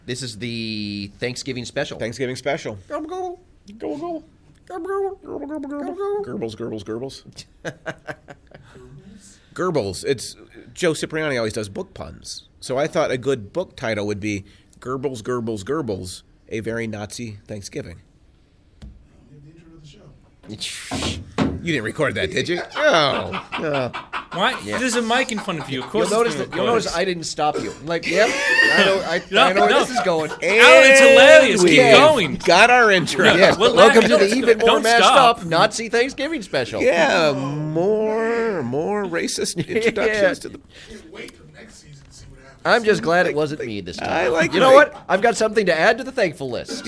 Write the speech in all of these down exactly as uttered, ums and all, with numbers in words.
This is the Thanksgiving special. Thanksgiving special. Gobble, gobble. Gobble, gobble. Gobble, gobble. Gurble, gurble, gurble. Gerbles, gerbles, gerbles. Gerbles. It's Joe Cipriani always does book puns. So I thought a good book title would be Gerbles, Gerbles, Gerbles, A Very Nazi Thanksgiving. You didn't record that, did you? Oh. oh. Why? Yeah. There's a mic in front of you. Of course, you'll notice that. You'll notice I didn't stop you. I'm like, yep, I know. I, no, I know no. where this is going. And Alan, it's hilarious. Keep going. Got our intro. Yeah. Yes. Well, welcome don't, to the even more don't mashed stop. up Nazi Thanksgiving special. Yeah, more, more racist introductions yeah. to the. Wait till next season to see what happens. I'm just glad it wasn't me this time. I like. You know what? I've got something to add to the thankful list.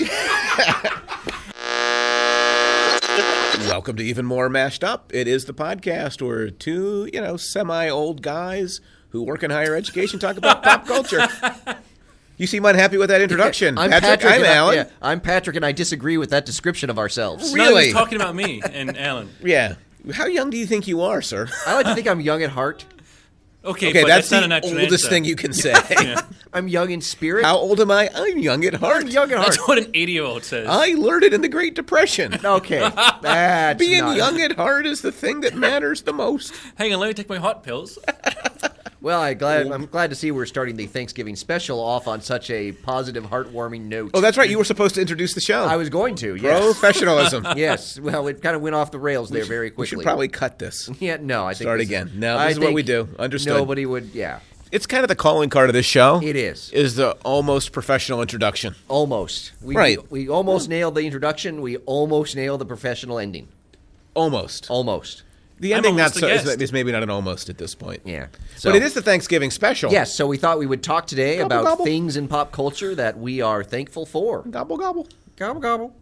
Welcome to Even More Mashed Up. It is the podcast where two, you know, semi-old guys who work in higher education talk about pop culture. You seem unhappy with that introduction. I'm Patrick, Patrick. I'm and Alan. I, yeah, I'm Patrick, and I disagree with that description of ourselves. No, he Really? was talking about me and Alan. Yeah. How young do you think you are, sir? I like to think I'm young at heart. Okay, Okay, but that's, that's, the not an actual oldest answer. thing you can say. Yeah. I'm young in spirit. How old am I? I'm young at heart. I'm young at heart. That's what an eighty-year-old says. I learned it in the Great Depression. Okay, that's Being not... young at heart is the thing that matters the most. Hang on, let me take my hot pills. Well, I glad, I'm glad to see we're starting the Thanksgiving special off on such a positive, heartwarming note. Oh, that's right. You were supposed to introduce the show. I was going to, yes. Professionalism. Yes, well, it kind of went off the rails there very quickly. We should probably cut this. Yeah, no, I think Start this- again. No, I this is what think we do. Understood. Nobody would, yeah, It's kind of the calling card of this show. it is. Is the almost professional introduction. Almost. We, Right. We, we almost nailed the introduction. We almost nailed the professional ending. Almost. Almost. The I'm ending not almost a so is, guest. is maybe not an almost at this point. Yeah. So, But it is the Thanksgiving special. Yes, so we thought we would talk today Gobble, about gobble. things in pop culture that we are thankful for. Gobble gobble. Gobble, gobble.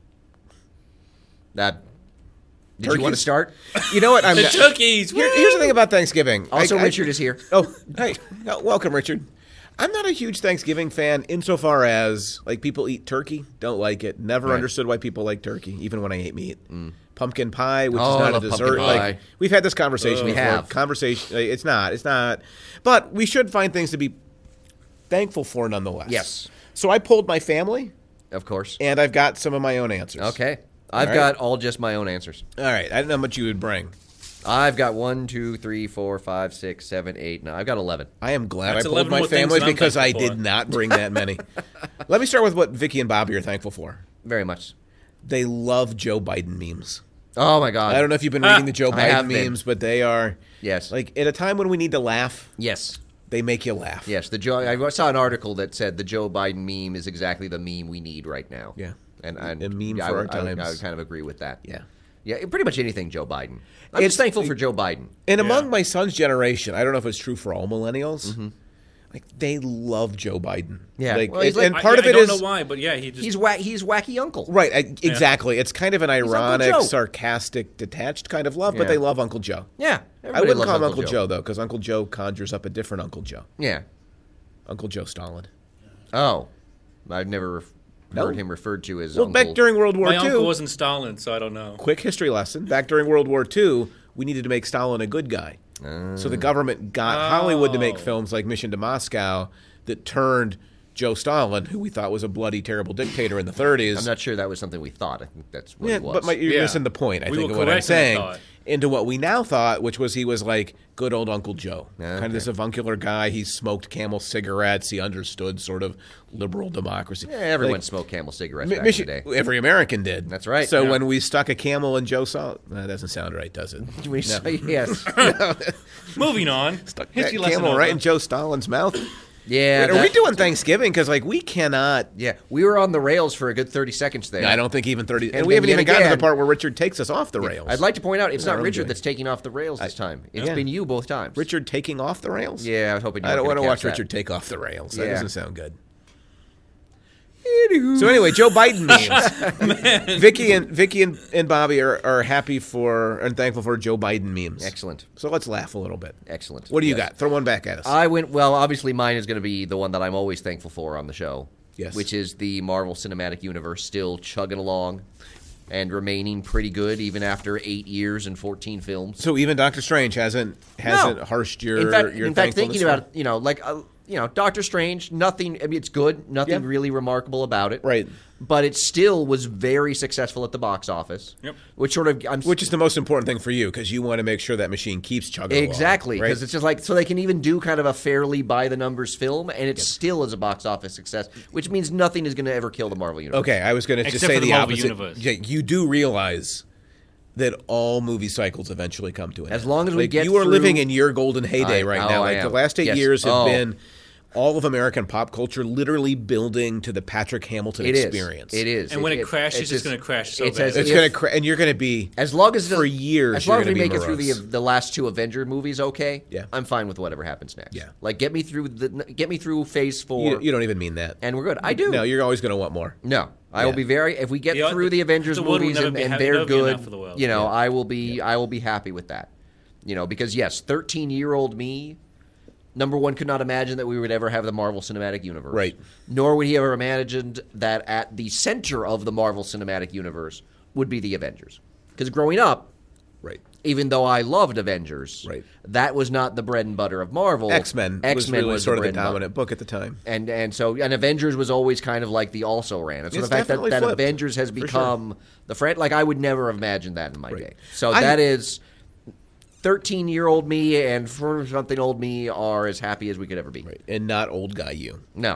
That. Did Turkeys? you want to start? You know what? I'm The turkeys. Here- woo! here's the thing about Thanksgiving. Also, I- I- Richard is here. Oh, hey, oh, welcome, Richard. I'm not a huge Thanksgiving fan insofar as like people eat turkey, don't like it. Never Right. understood why people like turkey, even when I ate meat. Pumpkin pie, which Oh, is I not a love pumpkin dessert. pie. Like we've had this conversation We before. have. Conversation. like, It's not. It's not. But we should find things to be thankful for, nonetheless. Yes. So I pulled my family, Of course. and I've got some of my own answers. Okay. I've right. got all just my own answers. All right. I don't know how much you would bring. I've got one, two, three, four, five, six, seven, eight, nine. I've got eleven. I am glad That's I pulled eleven my more things family than I'm because I thankful did for. not bring that many. Let me start with what Vicky and Bobby are thankful for. Very much. They love Joe Biden memes. Oh, my God. I don't know if you've been reading the Joe I have Biden been. memes, but they are Yes. like at a time when we need to laugh, Yes. they make you laugh. Yes. The Joe. I saw an article that said the Joe Biden meme is exactly the meme we need right now. Yeah. And, and A meme yeah, I for would- our I would, I times. would kind of agree with that. Yeah. Yeah, pretty much anything Joe Biden. I'm It's- just thankful for Joe Biden. And among Yeah. my son's generation, I don't know if it's true for all millennials. Mm-hmm. Like they love Joe Biden. Yeah. Like, Well, he's and, like- and I- part I, of it I don't is know why, but yeah, he just He's whack. He's wacky uncle. right. I, exactly. It's kind of an Uncle ironic, Joe. sarcastic, detached kind of love, Yeah. but they love Uncle Joe. Yeah. I everybody wouldn't loves call him Uncle Joe, though, because Uncle Joe conjures up a different Uncle Joe. Yeah. Uncle Joe Stalin. Oh, I've never ref- No. heard him referred to as Well, Uncle. back during World War my Two, uncle wasn't Stalin, so I don't know. quick history lesson. Back during World War Two, we needed to make Stalin a good guy. So the government got Hollywood to make Oh. films like Mission to Moscow that turned Joe Stalin, who we thought was a bloody, terrible dictator in the thirties. I'm not sure that was something we thought. I think that's what yeah, it was. but my, you're Yeah. missing the point, I We think, were of what I'm correct in that saying. thought. Into what we now thought, which was he was like good old Uncle Joe. Yeah, Kind of okay. this avuncular guy. He smoked Camel cigarettes. He understood sort of liberal democracy. yeah, everyone Like, smoked Camel cigarettes Mi- back Michi- in the day. Every American did. That's right. So Yeah. when we stuck a camel in Joe Stalin, that doesn't sound right, does it? We No. say yes. Moving on. Stuck that History lesson camel right over. in Joe Stalin's mouth. Yeah. Wait, are we that- doing Thanksgiving? Because like we cannot. Yeah, we were on the rails for a good thirty seconds there. I don't think even thirty. And, And we then haven't yet even gotten to the again- part where Richard takes us off the rails. I'd like to point out it's I not don't Richard do it. that's taking off the rails this time. It's yeah. been you both times. Richard taking off the rails. Yeah, I was hoping you I don't want want to watch that. Richard take off the rails. That Yeah. doesn't sound good. So anyway, Joe Biden memes. Vicky and Vicky and, and Bobby are, are happy for and thankful for Joe Biden memes. Excellent. So let's laugh a little bit. Excellent. What do you Yes. got? Throw one back at us. I went, well, obviously mine is going to be the one that I'm always thankful for on the show. Yes. Which is the Marvel Cinematic Universe still chugging along and remaining pretty good even after eight years and fourteen films. so even Doctor Strange hasn't hasn't No. harshed your in fact, your in fact thankfulness thinking for- about it, you know, like uh, you know, Doctor Strange, nothing, I mean, it's good, nothing Yeah. really remarkable about it. Right. But it still was very successful at the box office. Yep. Which sort of, I'm Which is the most important thing for you because you want to make sure that machine keeps chugging along, Exactly, right? because it's just like, so they can even do kind of a fairly by-the-numbers film, and it still is a box office success, which means nothing is going to ever kill the Marvel Universe. Okay, I was going to just Except say for the the Marvel opposite. Universe. Yeah, you do realize that all movie cycles eventually come to an As end. long as we Like, get you are through- living in your golden heyday I- right oh, now. I Like the am. last eight Yes. years have Oh. been all of American pop culture literally building to the Patrick Hamilton It is. experience. It is. And when it crashes, it's it's gonna crash so it's bad. as It's if- going to, cra- and you're going to be As long as it for doesn't- years. as long as you're we gonna make be it through the morose. the last two Avenger movies, okay. Yeah. I'm fine with whatever happens next. Yeah. like get me through the get me through Phase Four, You, you don't even mean that. and we're good. I do. No, you're always going to want more. No, I Yeah. will be very. If we get The- through the Avengers the world will movies never and, be and ha- they're never be good, enough for the world. you know, Yeah. I will be. I will be happy with that. You know, because yes, thirteen year old me. Number one, could not imagine that we would ever have the Marvel Cinematic Universe. Right. Nor would he ever imagined that at the center of the Marvel Cinematic Universe would be the Avengers. Because growing up, Right. even though I loved Avengers, Right. that was not the bread and butter of Marvel. X-Men, was X-Men really was sort the of bread the and butter. dominant book at the time. And and so and Avengers was always kind of like the also ran. And so It's the fact that, definitely that flipped, Avengers has for sure. become the friend, like I would never have imagined that in my Right. day. So I- that is thirteen year old me and for something old me are as happy as we could ever be. Right. And not old guy you. No.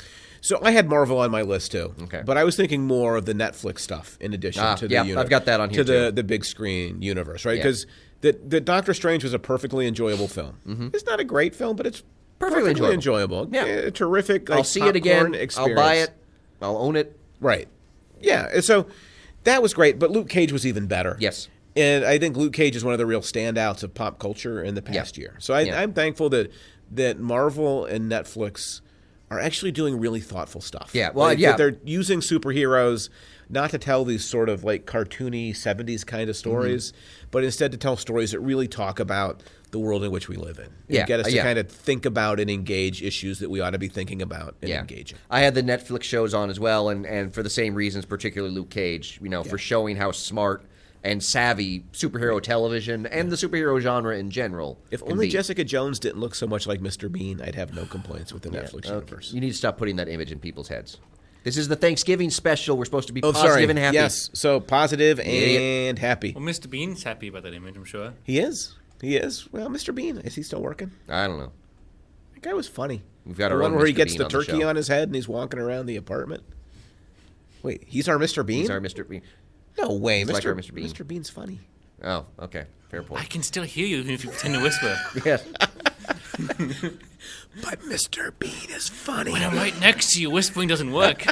So I had Marvel on my list too. Okay. But I was thinking more of the Netflix stuff in addition Ah, to the yeah, uni- I've got that on to here, the too. the big screen universe, right? Yeah. Because the the Doctor Strange was a perfectly enjoyable film. Mm-hmm. It's not a great film, but it's Perfectly perfectly, enjoyable. enjoyable. Yeah. A terrific. Like, I'll see it again. popcorn Experience. I'll buy it. I'll own it. Right. Yeah. And so that was great, but Luke Cage was even better. Yes. And I think Luke Cage is one of the real standouts of pop culture in the past Yeah. year. So I, Yeah. I'm thankful that that Marvel and Netflix are actually doing really thoughtful stuff. Yeah, well, Like, yeah. that they're using superheroes not to tell these sort of like cartoony seventies kind of stories, Mm-hmm. but instead to tell stories that really talk about the world in which we live in. And Yeah, get us uh, to yeah. kind of think about and engage issues that we ought to be thinking about and Yeah. engaging. I had the Netflix shows on as well, and, and for the same reasons, particularly Luke Cage, you know, for showing how smart and savvy superhero television and the superhero genre in general. If can only be. Jessica Jones didn't look so much like Mister Bean, I'd have no complaints with the Netflix Okay. universe. You need to stop putting that image in people's heads. This is the Thanksgiving special. We're supposed to be Oh, positive sorry. and happy. Yes, so positive Idiot. and happy. Well, Mister Bean's happy about that image, I'm sure. He is. He is. Well, Mister Bean, is he still working? I don't know. That guy was funny. We've got the our one own where he Mister gets Bean the on the turkey show. on his head and he's walking around the apartment. Wait, he's our Mister Bean? He's our Mister Bean. No way, He's like Mister our Mister Bean. Mister Bean's funny. Oh, okay. Fair I point. can still hear you even if you pretend to whisper. Yes. But Mister Bean is funny. When I'm right next to you, whispering doesn't work.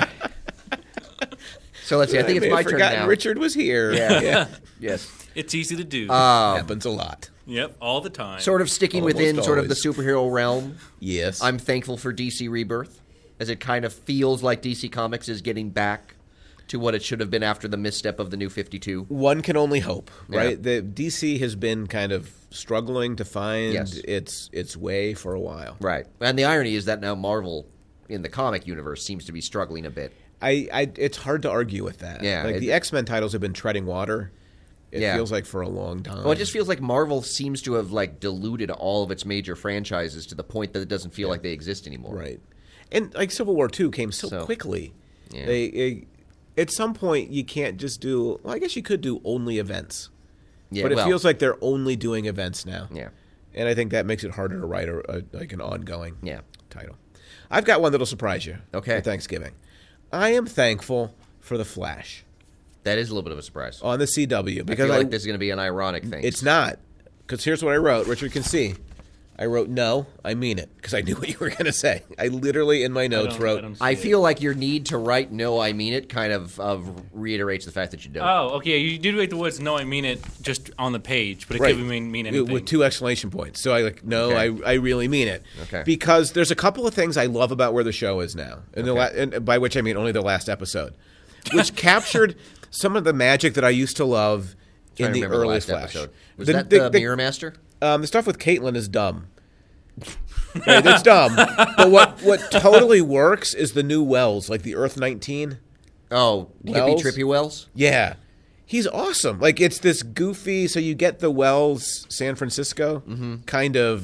So let's see. I think may it's my have turn forgotten now. Richard was here. Yeah. Yes. It's easy to do. Happens a lot. yep, all the time. Sort of sticking Almost within sort of the always. superhero realm. Yes. I'm thankful for D C Rebirth, as it kind of feels like D C Comics is getting back to what it should have been after the misstep of the New fifty-two. One can only hope, Yeah. right? The D C has been kind of struggling to find Yes. its its way for a while. Right. And the irony is that now Marvel in the comic universe seems to be struggling a bit. I, I it's hard to argue with that. Yeah, like it- the X-Men titles have been treading water. It Yeah. feels like for a long time. Well, it just feels like Marvel seems to have like diluted all of its major franchises to the point that it doesn't feel like they exist anymore. right. And like Civil War Two came so, So, quickly. yeah. They, they- at some point you can't just do. Well, I guess you could do only events, Yeah, but it well, feels like they're only doing events now. Yeah. And I think that makes it harder to write a, a like an ongoing Yeah. title. I've got one that'll surprise you. Okay. For Thanksgiving, I am thankful for the Flash That is a little bit of a surprise. on the C W I because feel I, like this is going to be an ironic thing. it's not. Because here's what I wrote. Richard can see. I wrote no. I mean it because I knew what you were going to say. I literally in my I notes don't- wrote. I don't see I it. feel like your need to write "No, I mean it" kind of, of reiterates the fact that you don't. Oh, okay. You did write the words "No, I mean it" just on the page, but it Right. could mean mean With- anything. with two exclamation points. So I like no, Okay. I I really mean it. Okay. Because there's a couple of things I love about where the show is now, and the la- and by which I mean only the last episode, which captured some of the magic that I used to love Trying in to the remember early last Flash. episode. Was The- that the- the, the- Mirror Master? Um, the stuff with Caitlin is dumb. Right, it's dumb. But what what totally works is the new Wells, like the Earth nineteen. Oh, Wells? Hippie Trippy Wells? Yeah. He's awesome. Like it's this goofy, so you get the Wells San Francisco kind of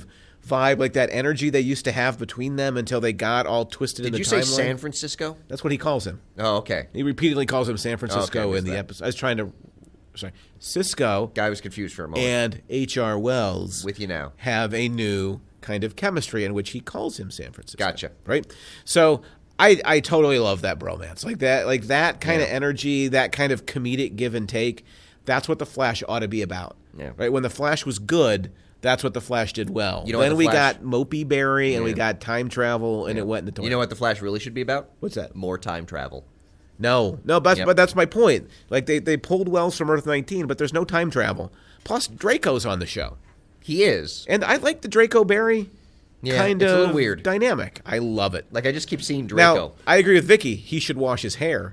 vibe, like that energy they used to have between them until they got all twisted in Did the you timeline. say San Francisco? That's what he calls him. Oh, okay. He repeatedly calls him San Francisco Okay, I in the missed that. episode. I was trying to, sorry, Cisco Guy was confused for a moment. and H R. Wells With you now. have a new kind of chemistry in which he calls him San Francisco. Gotcha. Right? So I, I totally love that bromance. Like that like that kind of Yeah. energy, that kind of comedic give and take. That's what The Flash ought to be about. Yeah. Right? When The Flash was good, that's what The Flash did well. You know what then The we Flash- got Mopey Berry and we Yeah. got time travel and it went in the toilet. You know what the Flash really should be about? What's that? More time travel. No, no, but, Yep. but that's my point. Like they, they pulled Wells from Earth nineteen, but there's no time travel. Plus, Draco's on the show, He is. and I like the Draco Barry Yeah, kind it's of a little weird. dynamic. I love it. Like, I just keep seeing Draco. Now, I agree with Vicky. He should wash his hair.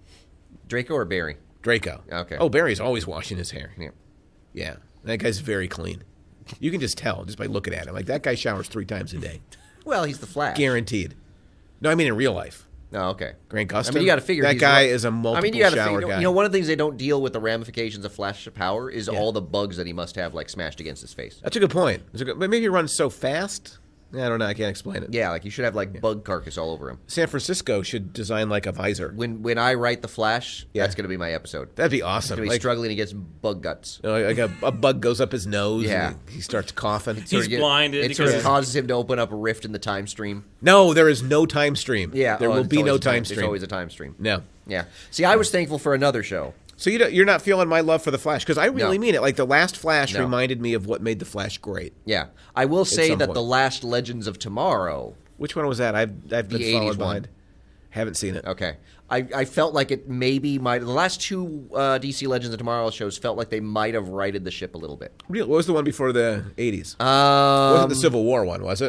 Draco or Barry? Draco. Okay. Oh, Barry's always washing his hair. Yeah. Yeah, that guy's very clean. You can just tell just by looking at him. Like that guy showers three times a day, Well, he's the Flash. guaranteed. No, I mean in real life. Oh, okay. Grant Gustin. I mean, you got to figure that he's guy one- is a multiple I mean, you gotta shower figure, guy. You know, one of the things they don't deal with the ramifications of Flash's power is Yeah. all the bugs that he must have, like, smashed against his face. That's a good point. That's a good, but maybe he runs so fast. I don't know. I can't explain it. Yeah, like, you should have, like, bug carcass all over him. San Francisco should design like a visor. When when I write the Flash, Yeah. that's going to be my episode. That'd be He's awesome. going to be Like, struggling against bug guts. you know, like a, a bug goes up his nose. Yeah. and he, he starts coughing. He's Sort of get- blinded It sort of because- causes him to open up a rift in the time stream. No, there is no time stream. Yeah, there oh, will it's be always no a time There's stream. always a time stream. No. Yeah. See, I was thankful for another show. So you don't, you're not feeling my love for the Flash because I really No. mean it. Like the last Flash No. reminded me of what made the Flash great. Yeah. I will say some that point. the last Legends of Tomorrow. Which one was that? I've I've been The following eighties one. behind. Haven't seen it. Okay. I, I felt like it maybe might. The last two uh, D C Legends of Tomorrow shows felt like they might have righted the ship a little bit. Real, what was the one before the eighties? Um, wasn't the Civil War one, was it?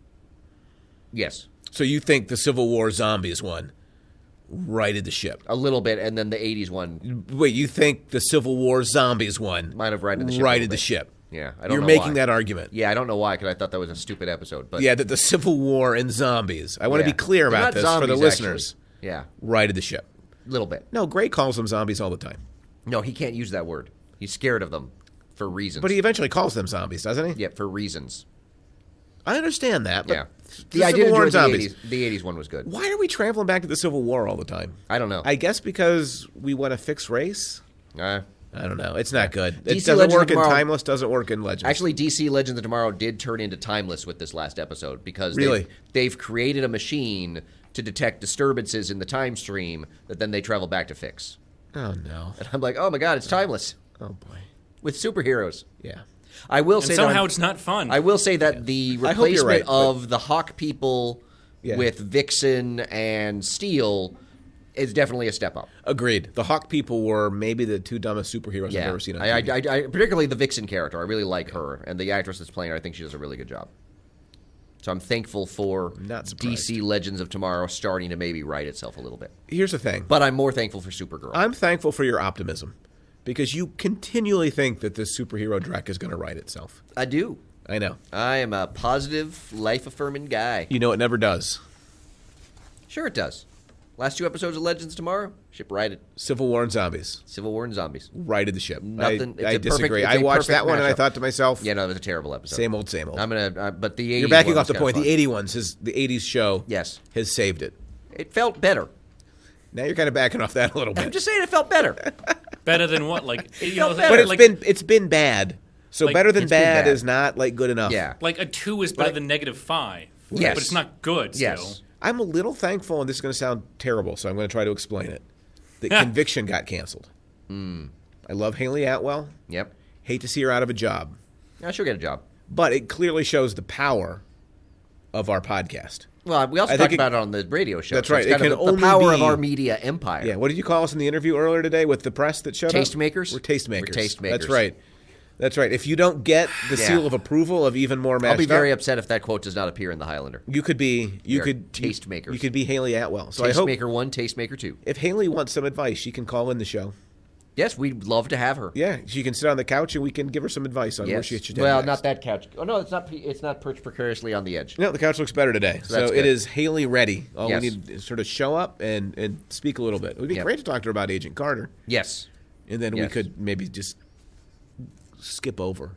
Yes. So you think the Civil War Zombies one righted the ship? A little bit, and then the eighties one Wait, you think the Civil War Zombies one might have righted the ship. a righted little the bit. ship? Yeah, I don't You're know making why. that argument. Yeah, I don't know why, because I thought that was a stupid episode. But Yeah, that the Civil War and zombies. I want to yeah. be clear They're about not this for the zombies, listeners. actually. Yeah, Righted the ship. a little bit. No, Gray calls them zombies all the time. No, he can't use that word. He's scared of them for reasons. But he eventually calls them zombies, doesn't he? yeah, for reasons. I understand that. But Yeah. the Yeah, I Civil did War enjoy and the zombies. eighties. The eighties one was good. Why are we traveling back to the Civil War all the time? I don't know. I guess because we want to fix race. Uh, I don't know. It's not good. It D C doesn't Legends of work in Tomorrow- Timeless. Doesn't work in Legends. Actually, D C Legends of Tomorrow did turn into Timeless with this last episode because Really? they've, they've created a machine to detect disturbances in the time stream that then they travel back to fix. oh no. And I'm like, oh my god, it's Timeless Oh boy. with superheroes. Yeah. I will And say that somehow I'm- it's not fun. I will say that the I hope you're replacement right, but- of the Hawk people Yeah. with Vixen and Steel is definitely a step up. Agreed. The Hawk people were maybe the two dumbest superheroes I've Yeah, ever seen on I, I, T V. I, I, particularly the Vixen character. I really like her, and the actress that's playing her. I think she does a really good job. So I'm thankful for Not D surprised. C Legends of Tomorrow starting to maybe right itself a little bit. Here's the thing. But I'm more thankful for Supergirl. I'm thankful for your optimism because you continually think that this superhero Drek is going to right itself. I do. I know. I am a positive, life-affirming guy. You know it never does. Sure, it does. Last two episodes of Legends Tomorrow, ship righted. Civil War and Zombies Civil War and Zombies. righted the ship. Nothing- I, it's I a perfect- disagree. it's I a watched perfect that one and I mashup. thought to myself, Yeah, no, it was a terrible episode. same old, same old. I'm gonna, uh, but the eighties You're backing one off the was point. kinda The fun. eighty ones, his, the eighties show Yes, has saved it. it felt better. Now you're kind of backing off that a little I'm bit. just saying it felt better. Better than what? Like you know, felt that- better. But it's like, been it's been bad. So Like, better than it's been bad, bad. is not like good enough. Yeah. like a two is better Like- than negative five. Yes. but it's not good. Still. Yes. I'm a little thankful, and this is going to sound terrible, so I'm going to try to explain it. That Conviction got canceled. I love Haley Atwell. Yep. Hate to see her out of a job. I should get a job. But it clearly shows the power of our podcast. Well, we also I talked think it- about it on the radio show. That's so right. It's kind It of can the, only the power of be- our media empire. Yeah, what did you call us in the interview earlier today with the press that showed Tastemakers? up? We're tastemakers. We're tastemakers. That's right. That's right. If you don't get the Yeah. seal of approval of Even More Mashed I'll be very Up, upset if that quote does not appear in the Highlander. you could be you We are could tastemakers. You could be Haley Atwell. So I hope Tastemaker one, Tastemaker two. if Haley wants some advice, she can call in the show. Yes, we'd love to have her. Yeah, she can sit on the couch and we can give her some advice on where Yes. she should Well, next. not that couch. Oh no, it's not. It's not perched precariously on the edge. No, the couch looks better today. So, that's it good. is Haley ready. All Yes. we need is sort of show up and, and speak a little bit. It would be Yep. great to talk to her about Agent Carter. Yes. And then we Yes. could maybe just skip over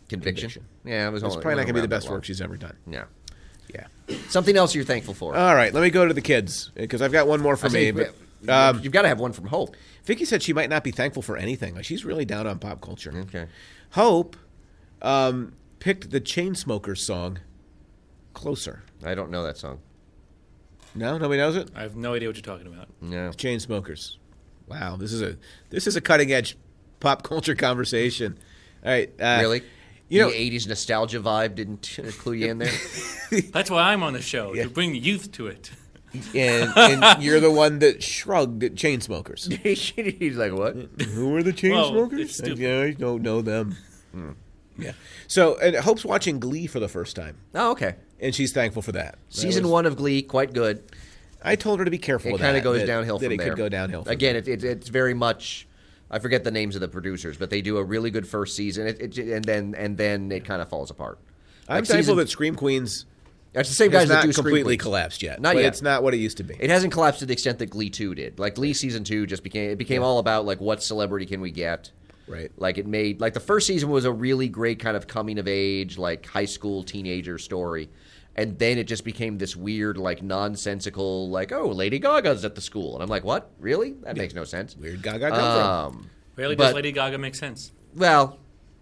Conviction. Conviction. Yeah, it was. It's only, probably it not going to be the wasn't best around that work she's ever done. long. Yeah. Yeah. Something else you're thankful for. All right, let me go to the kids because I've got one more for I me. say, But um, you've got to have one from Hope. Vicky said she might not be thankful for anything. Like she's really down on pop culture. Okay. Hope um, picked the Chainsmokers song "Closer." I don't know that song. No, nobody knows it. I have no idea what you're talking about. No. Chainsmokers. Wow, this is a this is a cutting edge pop culture conversation. All right, uh, Really? You know, the eighties nostalgia vibe didn't uh, clue you in there? That's why I'm on the show, Yeah. to bring youth to it. and, and you're the one that shrugged at Chainsmokers. He's like, what? Who are the Well, Chainsmokers? it's stupid. Yeah, I don't know them. Yeah. So, and Hope's watching Glee for the first time, Oh, okay. and she's thankful for that. That Season was- one of Glee, quite good. I told her to be careful. It with kind of that, goes that- downhill that from it there. could go downhill. From Again, there. it, it, it's very much. I forget the names of the producers, but they do a really good first season, it, it, and then and then it kind of falls apart. I'm Like thankful season- that Scream Queens It's the same has guys that not do Scream completely Queens. collapsed yet. Not but yet. It's not what it used to be. It hasn't collapsed to the extent that Glee two did. Like Glee season two just became it became all about like what celebrity can we get. Right. Like it made like the first season was a really great kind of coming of age, like high school teenager story. And then it just became this weird, like nonsensical, like, oh, Lady Gaga's at the school. And I'm like, what? Really? That makes no sense. Weird Gaga come from. Um, Rarely But- does Lady Gaga make sense. well,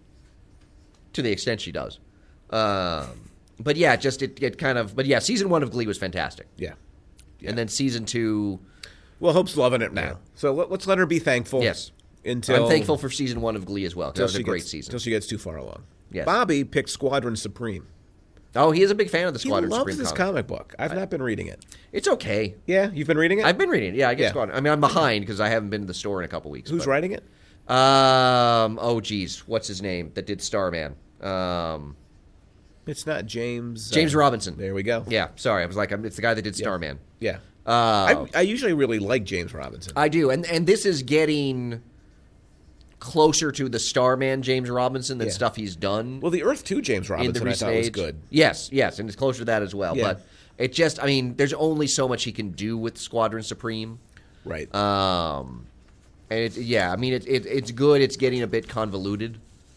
to the extent she does. Um, but yeah, just it, it kind of, but yeah, season one of Glee was fantastic. Yeah. And then season two, Well, Hope's loving it now. Yeah. So let, let's let her be thankful. yes. Until I'm thankful for season one of Glee as well, because that was a she great gets, season. Until she gets too far along. Yes. Bobby picked Squadron Supreme. Oh, he is a big fan of the He Squadron loves Supreme this comic. comic book. I've not been reading it. It's okay. Yeah, you've been reading it? I've been reading it. Yeah, I get Yeah. Squadron. I mean, I'm behind because I haven't been to the store in a couple weeks. Who's but- writing it? Um. Oh, geez. What's his name that did Starman? Um. It's not James. James uh, Robinson. There we go. Yeah. Sorry, I was like, I'm, it's the guy that did Starman. Yeah. Uh, I, I usually really like James Robinson. I do, and and this is getting closer to the Starman James Robinson than Yeah. stuff he's done well, the Earth two James in Robinson the I recent thought was age. good. Yes, yes, and it's closer to that as well. Yeah. But it just, I mean, there's only so much he can do with Squadron Supreme. Right. Um, and it, yeah, I mean, it, it it's good. It's getting a bit convoluted.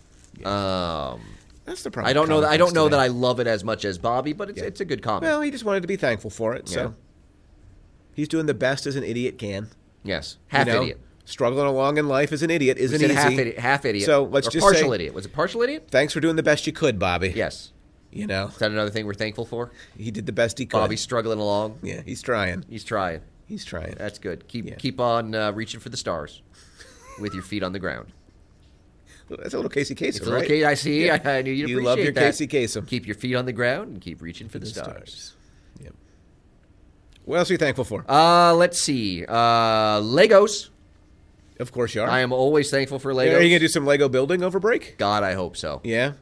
Um, That's the problem. I don't know that I comic don't books know that today. I love it as much as Bobby, but it's Yeah. it's a good comic. Well, he just wanted to be thankful for it. Yeah. So he's doing the best as an idiot can. yes, half You know, idiot. Struggling along in life as an idiot isn't Said easy. half idiot. Half idiot. So let's or just partial say- idiot. Was it partial idiot? Thanks for doing the best you could, Bobby. Yes. You know, Is that another thing we're thankful for? he did the best he could. Bobby's struggling along. Yeah, he's trying. He's trying. He's trying. That's good. Keep Yeah. keep on uh, reaching for the stars with your feet on the ground. That's a little Casey Kasem, It's a little right? Casey. I see. Yeah. I, I knew you'd You appreciate love your that. Casey Kasem. Keep your feet on the ground and keep reaching for the, The stars. Yep. What else are you thankful for? Uh, let's see. Uh, Legos. Of course you are. I am always thankful for Legos. Are you going to do some Lego building over break? God, I hope so. Yeah.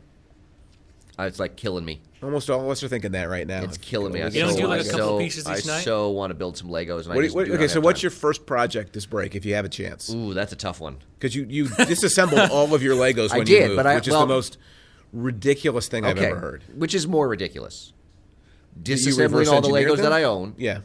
Uh, It's like killing me. Almost all of us are thinking that right now. It's killing me. I You don't so, do, like, I a couple so, pieces I each night? so want to build some Legos. And I What do you- just what- do okay, not so have what's time. your first project this break if you have a chance? Ooh, that's a tough one. Because you, you disassembled all of your Legos I when you did, moved, but I- which is well- the most ridiculous thing I've Okay, ever heard. which is more ridiculous? You Disassembling reverse all the engineered Legos them? that I own, Yeah.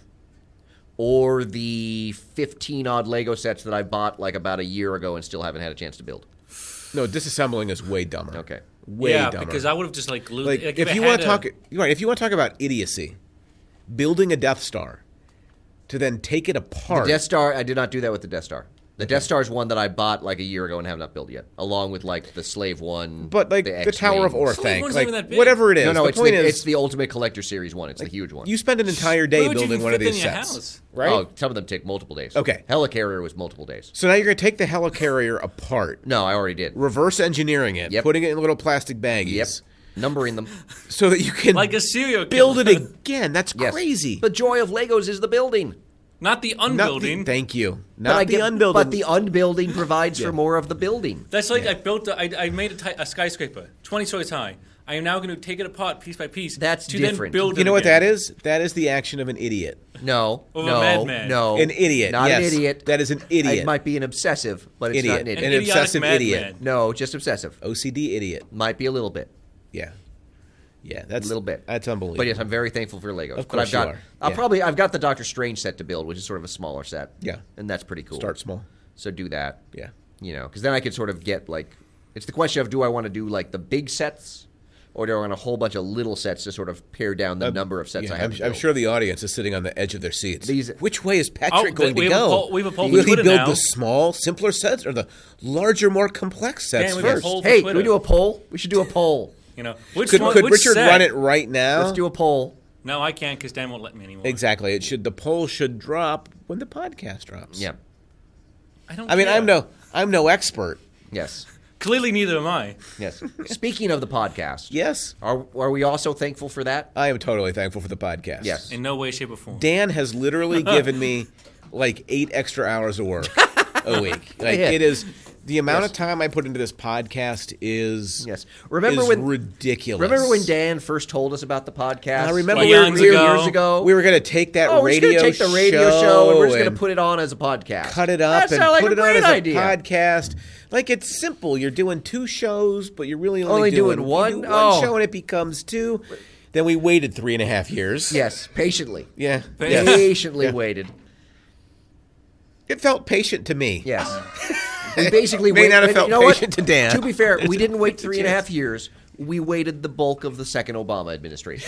or the fifteen odd Lego sets that I bought like about a year ago and still haven't had a chance to build. No, disassembling is way dumber. Okay. Way yeah, dumber. because I would have just like glued. like, like, if I you had want to a- talk, you're right, if you want to talk about idiocy, building a Death Star to then take it The apart. Death Star, I did not do that with the Death Star. The Death Star is one that I bought like a year ago and have not built yet, along with like the Slave One. but like the, Tower of X-Wings. Orthanc, one's like not even that big. whatever it is. No, no, the it's point the, is, it's the Ultimate Collector Series one. It's the huge one. you spend an entire day Where would you building even one of fit these in your sets, house? right? Oh, some of them take multiple days. Okay. Helicarrier was multiple days. So now you're going to take the helicarrier apart, No, I already did. reverse engineering it, Yep. putting it in little plastic baggies, Yep. Numbering them. so that you can like a serial build it killer. again. That's Yes. crazy. The joy of Legos is the building. Not the Not the- unbuilding. thank you. But Not I the get- unbuilding. But the unbuilding provides Yeah. for more of the building. That's like I built. A, I, I made a, ty- a skyscraper, twenty stories high. I am now going to take it apart piece by piece. That's to different. Then build you it know what again. that is? That is the action of an idiot. No, Of a no, madman. no. An idiot, Not yes. an idiot. That is an idiot. It might be an obsessive, but it's Idiot. not an idiot. An idiotic obsessive madman. idiot. No, just obsessive. O C D idiot. Might be a little bit. Yeah. Yeah, that's A little bit. That's unbelievable. But yes, I'm very thankful for Legos. Of but I've course you got, are. I'll Yeah. probably I've got the Doctor Strange set to build, which is sort of a smaller set. Yeah. And that's pretty cool. Start small. So do that. Yeah. You know, because then I could sort of get like It's the question of do I want to do like the big sets, or do I want a whole bunch of little sets to sort of pare down the Um, number of sets Yeah, I have? I'm, to I'm build? sure the audience is sitting on the edge of their seats. These- Which way is Oh, Patrick going we to have a go? poll- we have a poll for Will he Twitter build now. the small, simpler sets or the larger, more complex sets Dan, we got a first? poll for Hey, can Twitter. we do a poll? We should do a poll. You know, which Could, one, could which Richard set? run it right now? Let's do a poll. No, I can't because Dan won't let me anymore. Exactly. It should. The poll should drop when the podcast drops. Yeah. I don't. I mean, care. I'm no, I'm no expert. Yes. Clearly, neither am I. Yes. Speaking of the podcast, Yes, are are we also thankful for that? I am totally thankful for the podcast. Yes. In no way, shape, or form. Dan has literally given me like eight extra hours of work a week. Like Yeah. it is the amount Yes. of time I put into this podcast is Yes. Remember is when- ridiculous. Remember when Dan first told us about the podcast? I remember Like we were, years we were- ago. years ago. we were going to take that oh, we're radio just gonna take the radio show, and we're just going and to put it on as a podcast. cut it up That and sounded like put a it on great as a idea. podcast. Like it's simple. You're doing two shows, but you're really only, Only doing you one? do one Oh. show, and it becomes two. Then we waited three and a half years. Yes, patiently. Yeah. Yes. Patiently Yeah. waited. It felt patient to me. Yes. We basically May wait- not have and felt you know what? patient to Dan. To be fair, we didn't wait a three and a chance. half years. We waited the bulk of the second Obama administration.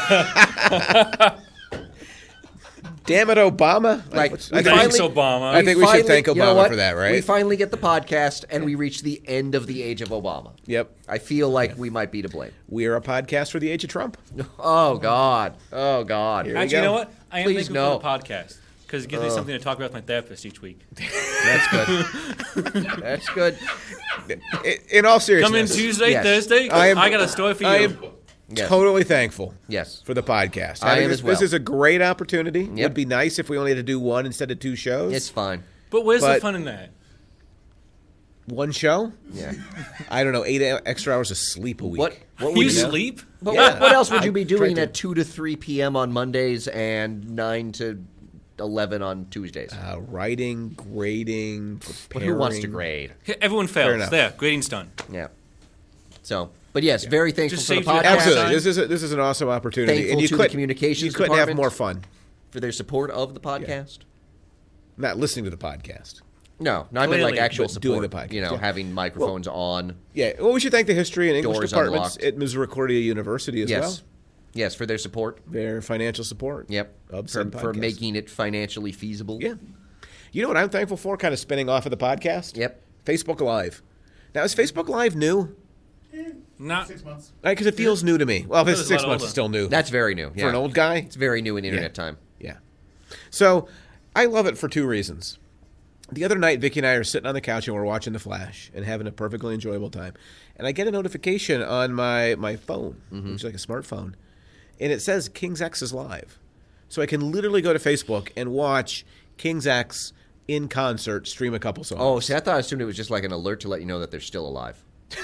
Damn it, Obama! Like, what's- we I think- Thanks, finally- Obama. I think we should finally- thank you know Obama what? for that, right? We finally get the podcast, and we reach the end of the age of Obama. Yep. I feel like we might be to blame. We are a podcast for the age of Trump. Oh God! Oh God! Here we Actually, go. you know what? I am Please thankful no. for the podcast because it gives me something to talk about with my therapist each week. That's good. That's good. I- In all seriousness, Come in Tuesday, Yes. Thursday. I I, am- got a story for you. I am Yes. totally thankful. Yes. For the podcast. I think am this, as well. This is a great opportunity. It Yep. would be nice if we only had to do one instead of two shows. It's fine. but where's but- the fun in that? one show. Yeah. I don't know, eight a- extra hours of sleep a week. What? What You would you? sleep? But Yeah. what, what else would you be I tried doing to- at two to three p.m. on Mondays and nine to eleven on Tuesdays? Uh, writing, grading, But preparing. who wants to grade? Everyone Fair fails. enough. There, grading's done. Yeah. So, but yes, very thankful Just for the saves you podcast. Absolutely, Time. this is a, this is an awesome opportunity, Thankful and you to the could communications you couldn't have department. more fun. For their support of the podcast. Not listening to the podcast. No, no, I mean like Clearly, actual but support. doing the podcast, You know, yeah. having microphones on. Yeah, well, we should thank the history and English Doors departments unlocked. at Misericordia University as Yes. well. Yes, for their support. Their financial support. Yep. Of For, said for podcast. making it financially feasible. Yeah. You know what I'm thankful for? Kind of spinning off of the podcast. Yep. Facebook Live. Now, is Facebook Live new? Not. Six months. Because it feels new to me. Well, if It it's was a six lot months, older. it's still new. That's very new. Yeah. For an old guy? It's very new in internet Yeah. time. Yeah. So I love it for two reasons. The other night, Vicky and I are sitting on the couch and we're watching The Flash and having a perfectly enjoyable time. And I get a notification on my, my phone, Mm-hmm. which is like a smartphone, and it says King's X is live. So I can literally go to Facebook and watch King's X in concert stream a couple songs. Oh, see, I thought I assumed it was just like an alert to let you know that they're still alive.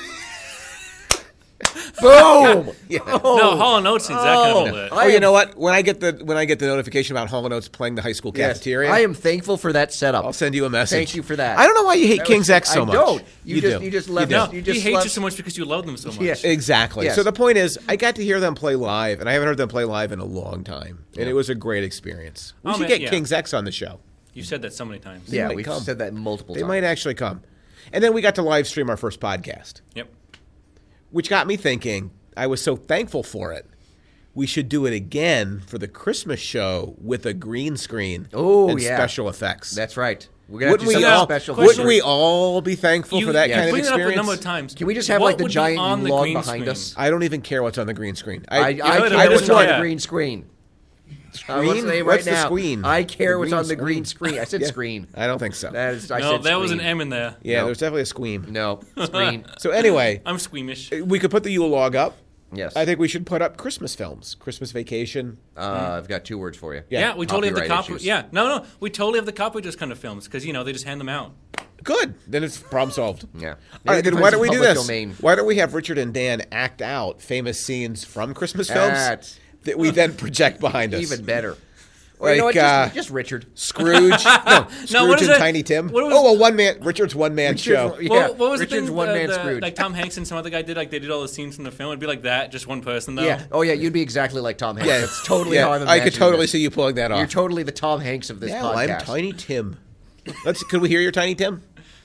Boom! yeah. No, Hall and Oates needs that kind Oh. of alert. Oh, you know what? When I get the when I get the notification about Hall and Oates playing the high school Yes. cafeteria, I am thankful for that setup. I'll send you a message. Thank you for that. I don't know why you hate That King's was- X so I much. don't. You just- do. you just left do. No, You just he hates left- you so much because you love them so much. Yeah. Exactly. Yes. So the point is, I got to hear them play live, and I haven't heard them play live in a long time, and it was a great experience. We Oh, should man, get yeah. King's X on the show. You've said that so many times. Yeah, might we've come. said that multiple They times. might actually come. And then we got to live stream our first podcast, Yep. which got me thinking. I was so thankful for it. We should do it again for the Christmas show with a green screen Oh, and yeah. special effects. That's right. We're gonna have Wouldn't to we do something all? special. Wouldn't Question. we all be thankful You- for that yeah, kind of bring it up a experience? number of times. Can we just have What like the would be giant on the log green behind screen? us? I don't even care what's on the green screen. I, I, heard care of what's it, on yeah. the green screen. I Screen? want to say right What's the now. screen? I care The what's green on the green screen. screen. I said Yeah. screen. I don't think so. That is, I No, said there was an screen. M in there. yeah, No. there's definitely a squeam. No, screen. So anyway, I'm squeamish. we could put the Yule log up. Yes. I think we should put up Christmas films, Christmas Vacation. Uh, I've got two words for you. Yeah. Yeah, we totally have the Copyright copy. issues. Yeah, no, no, we totally have the copyright those kind of films because you know they just hand them out. Good. Then it's problem solved. Yeah. All right, then Maybe why find don't we some do public this? domain. Why don't we have Richard and Dan act out famous scenes from Christmas films That's that we then project behind us? even better. Or you know Like, what? Just, uh, just Richard. Scrooge. No, Scrooge what is and it? Tiny Tim. What was- oh, a one man. Richard's one man show. Yeah, What, what was Richard's the thing? one uh, man the- Scrooge. Like Tom Hanks and some other guy did. Like they did all the scenes from the film. It'd be like that, just one person though. Yeah. Oh yeah, you'd be exactly like Tom Hanks. Yeah, That's totally yeah, how I'm I could imagining totally this. see you pulling that off. You're totally the Tom Hanks of this now podcast. I'm Tiny Tim. Let's. Could we hear your Tiny Tim?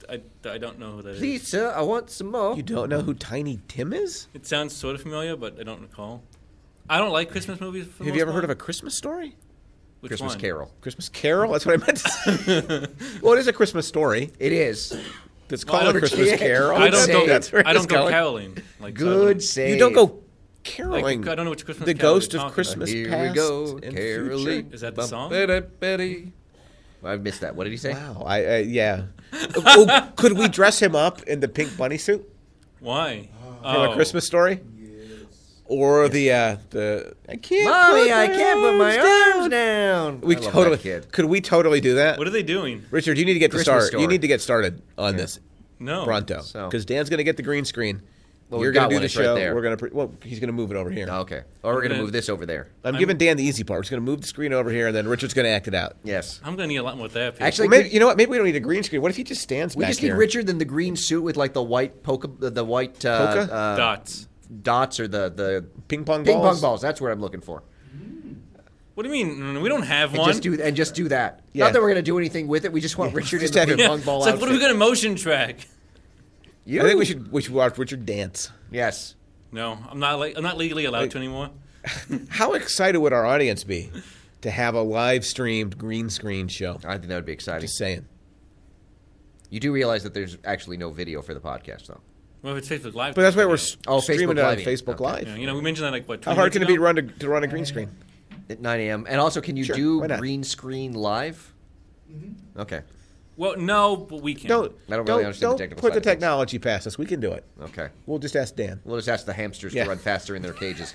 I, I don't know who that is. Please, sir, I want some more. You don't know who Tiny Tim is? It sounds sort of familiar, but I don't recall. I don't like Christmas movies. For the Have most you ever heard part. of A Christmas Story? Which Christmas one? Carol. Christmas Carol? That's what I meant to say. Well, it is a Christmas story. It is. It's Well, called I A Christmas don't- Carol. I don't Good go. save. That's where I it's don't go going. caroling. Like, so I Good don't- save. You don't go Like, caroling. I don't know which Christmas The carol ghost you're of talking Christmas Here past we go, and caroling. future. Is that the song? Ba-da-ba-dee. I missed that. What did he say? Wow. I, I yeah. oh, could we dress him up in the pink bunny suit Why? from Oh. A Christmas Story? Or the uh, the I can't. Mommy, put I my can't put my arms arms down. We I love totally that kid. could. We totally do that. What are they doing? Richard, you need to get to Christmas start. Story. You need to get started on this No. pronto So- because Dan's going to get the green screen. Well, You're we've going got to do one. the It's right show. there. We're going to. Pre- well, he's going to move it over here. Okay. Or we're going to gonna- move this over there. I'm, I'm- giving Dan the easy part. We're just going to move the screen over here, and then Richard's going to act it out. Yes. I'm going to need a lot more therapy. Actually, Well, maybe, you know what? Maybe we don't need a green screen. What if he just stands we back just need here? Richard in the green suit with like the white polka, the white uh, Polka? uh, dots. dots or the the Ping pong ping balls. pong balls. That's what I'm looking for. What do you mean? We don't have And one. just do and just do that. Yeah. Not that we're going to do anything with it. We just want Richard Just in have the him- ping Yeah. pong ball It's like, what are we outfit. going to motion track? You? I think we should we should watch Richard dance. Yes. No, I'm not. Like, I'm not legally allowed Like- to anymore. How excited would our audience be to have a live streamed green screen show? I think that would be exciting. Just saying. You do realize that there's actually no video for the podcast, though. Well, if it's Facebook Live. But that's why we're yeah. s- Oh, streaming Facebook it on Live. Facebook Okay. Live. Yeah, you know, we mentioned that like what? How twenty hard minutes can it be to ago? run to, to run a green screen? At nine a.m. And also, can you Sure, do why not? green screen live? Okay. Well, no, but we can. Don't I don't really don't, understand the don't technical put side the of things. technology past us. We can do it. Okay. We'll just ask Dan. We'll just ask the hamsters Yeah. to run faster in their cages.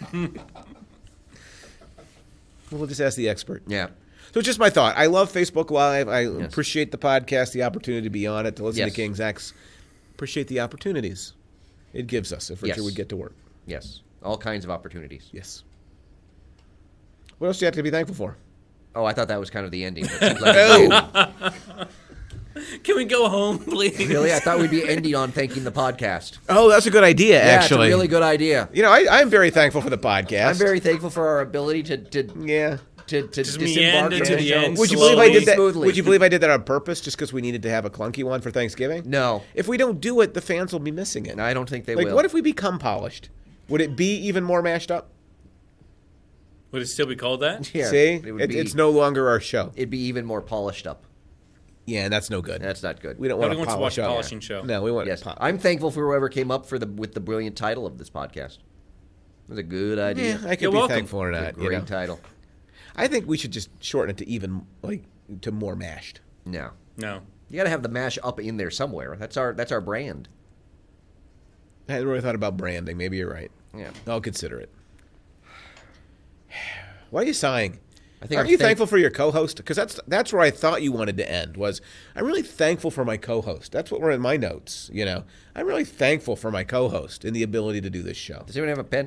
We'll just ask the expert. Yeah. So it's just my thought. I love Facebook Live. I appreciate the podcast, the opportunity to be on it, to listen Yes. to King's X. Appreciate the opportunities it gives us if Richard Yes. would get to work. Yes. All kinds of opportunities. Yes. What else do you have to be thankful for? Oh, I thought that was kind of the ending. But it seems like it's Oh, Can we go home, please? really? I thought we'd be ending on thanking the podcast. oh, that's a good idea, Yeah, actually. it's a really good idea. You know, I, I'm very thankful for the podcast. I'm very thankful for our ability to to Yeah. to, to Just disembark meander from to the the show. end Would you believe I slowly. did that? Smoothly. Would you believe I did that on purpose just because we needed to have a clunky one for Thanksgiving? No. If we don't do it, the fans will be missing it. No, I don't think they like, will. what if we become polished? Would it be even more mashed up? Would it still be called that? Yeah, See, it would it, be, it's no longer our show. It'd be even more polished up. Yeah, and that's no good. That's not good. we don't want Nobody to wants to polish watch a up. polishing show. No, we want Yes, to pop. I'm thankful for whoever came up for the with the brilliant title of this podcast. It was a good idea. Yeah, I could You're be welcome. thankful for It's a that. great You know? title. I think we should just shorten it to even like to more mashed. No, No. you got to have the mash up in there somewhere. That's our that's our brand. I hadn't really thought about branding. Maybe you're right. Yeah. I'll consider it. Why are you sighing? I think Aren't I'm you thank- thankful for your co-host? Because that's that's where I thought you wanted to end. Was I'm really thankful for my co-host. That's what were in my notes. You know, I'm really thankful for my co-host and the ability to do this show. Does anyone have a pen?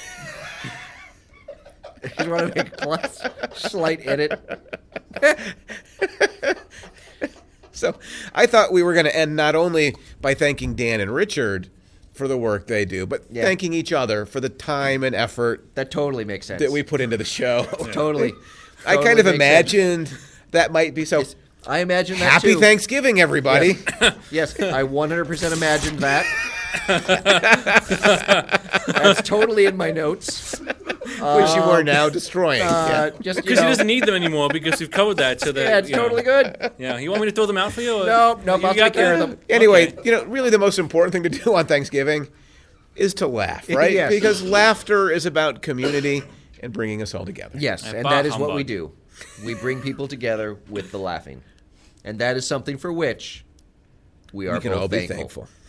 You want to make a class, slight edit? So I thought we were going to end not only by thanking Dan and Richard for the work they do, but Yeah. thanking each other for the time and effort That totally makes sense. that we put into the show. totally. I totally kind of makes imagined that might be so. sense. I imagine that Happy too. Thanksgiving, everybody. Yes, I one hundred percent imagined that. That's totally in my notes. Which you are now destroying. Uh, Yeah. just you Because he know, doesn't need them anymore because we've covered that. So that yeah, it's you know. totally good. Yeah, you want me to throw them out for you? Or No, no, you I'll got take care of that? them. Anyway, Okay. you know, really the most important thing to do on Thanksgiving is to laugh, right? Yes. Because laughter is about community and bringing us all together. Yes, And and bah that is what humbug. we do. We bring people together with the laughing, and that is something for which we are We can both all be thankful. thankful.